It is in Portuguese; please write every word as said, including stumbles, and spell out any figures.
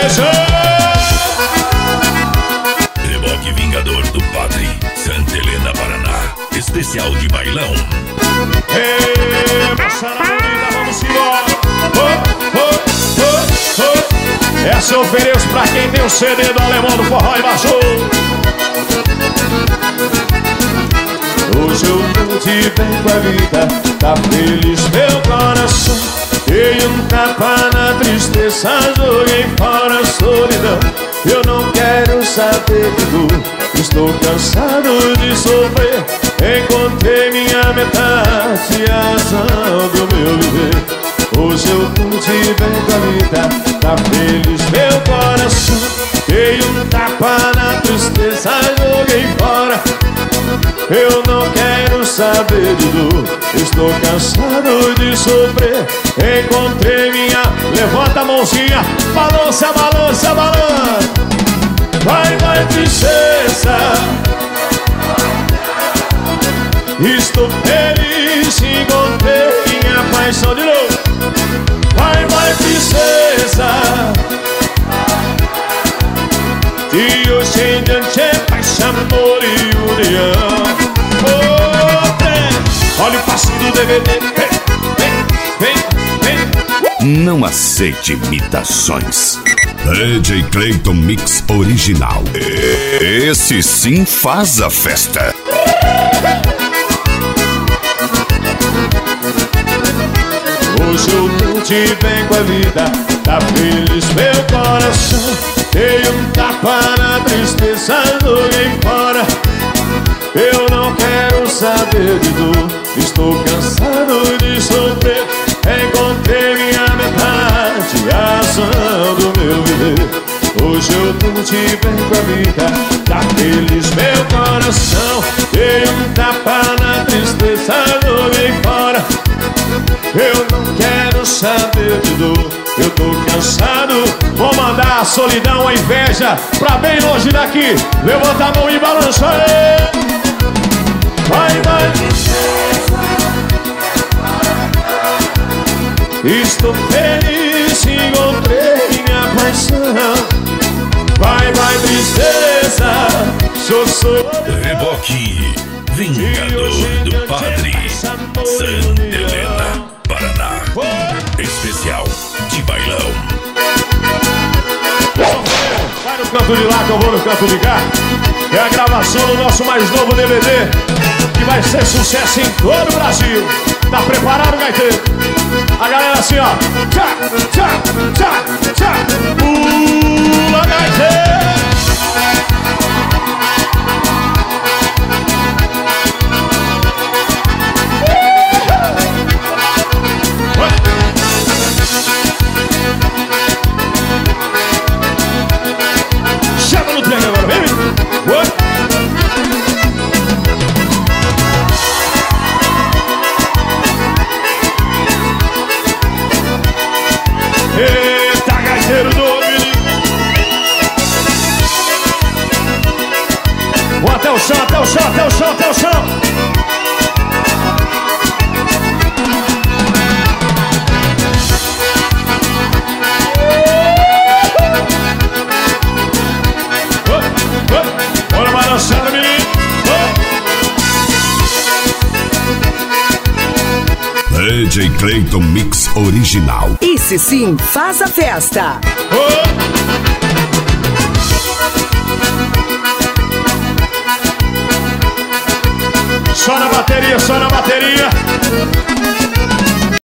Reboque Vingador do Padre, Santa Helena, Paraná. Especial de bailão. Ei, moça bonita, vamos embora. Oh, oh, oh, oh. Essa eu ofereço pra quem tem o C D do Alemão do Forró e baixou. Hoje eu tô de bem com a vida, tá feliz meu coração. Dei um tapa na tristeza, joguei fora a solidão. Eu não quero saber de dor, estou cansado de sofrer. Encontrei minha metade, a razão do meu viver. Hoje eu tô de bem com a vida, tá feliz meu coração. Dei um tapa na tristeza, joguei fora. Eu não quero saber de dor, estou cansado de sofrer. Encontrei minha... Levanta a mãozinha, balança, balança, balança. Vai, vai, princesa. Estou feliz, encontrei minha paixão de novo. Vai, vai, princesa. De hoje em diante é paz, amor e união. Oh, olha o passo do D V D. Vem, vem, vem, vem. Não aceite imitações. D J Clayton Mix Original. Esse sim faz a festa. Hoje eu tô de bem com a vida, tá feliz meu coração. Dei um tapa na tristeza, joguei fora. Eu não quero saber de dor, estou cansado de sofrer. Encontrei minha metade, a razão do meu viver. Hoje eu tô de bem com a vida, tá feliz meu coração. Dei um tapa na tristeza, joguei fora. Eu não quero saber de dor, eu tô cansado. Vou mandar a solidão, a inveja pra bem longe daqui. Levanta a mão e balança. Vai, vai. Estou feliz, encontrei minha paixão. Vai, vai, princesa. Sou sou. Reboque Vingador do Padre, Santa Helena, Paraná. Especial de bailão. Vai no canto de lá que eu vou no canto de cá. É a gravação do nosso mais novo D V D, que vai ser sucesso em todo o Brasil. Tá preparado, gaiteiro? A galera assim, ó. Tchá, tchá, tchá, tchá. Pula, gaiteiro. Chama no trem agora, vem, vem. Eita, gaiteiro do menino. Vou até o chão, até o chão, até o chão, até o chão. Bora balançando, menino. D J Clayton Mix Original. Esse sim faz a festa. Oh. Só na bateria, só na bateria.